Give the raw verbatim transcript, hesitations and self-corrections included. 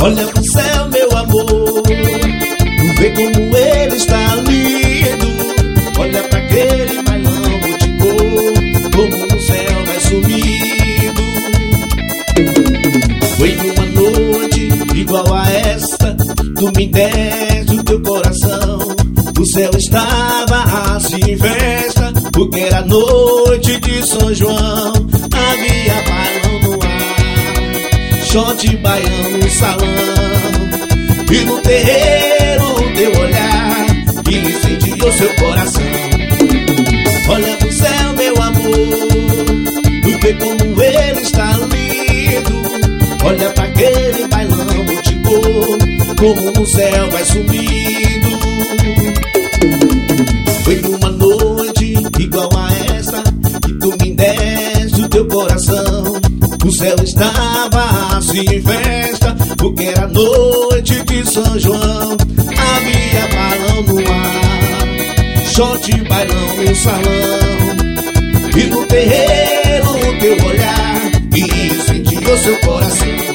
Olha pro céu, meu amor, tu vê como ele está lindo. Olha pra aquele bailão de cor, como no céu vai sumindo. Foi numa noite igual a esta, tu me deste o teu coração. O céu estava assim em festa, porque era noite de São João. Havia bailão no ar, shot baiano no salão, e no terreiro o teu olhar que incendiou seu coração. Olha pro céu, meu amor, tu vê como ele está lindo. Olha pra aquele bailão de cor, como no céu vai sumindo. Foi numa noite igual a esta que tu me deste o teu coração. O céu estava assim em festa, porque era noite de São João. Havia balão no ar, shot bailão no salão, e no terreiro o teu olhar que incendiou seu coração.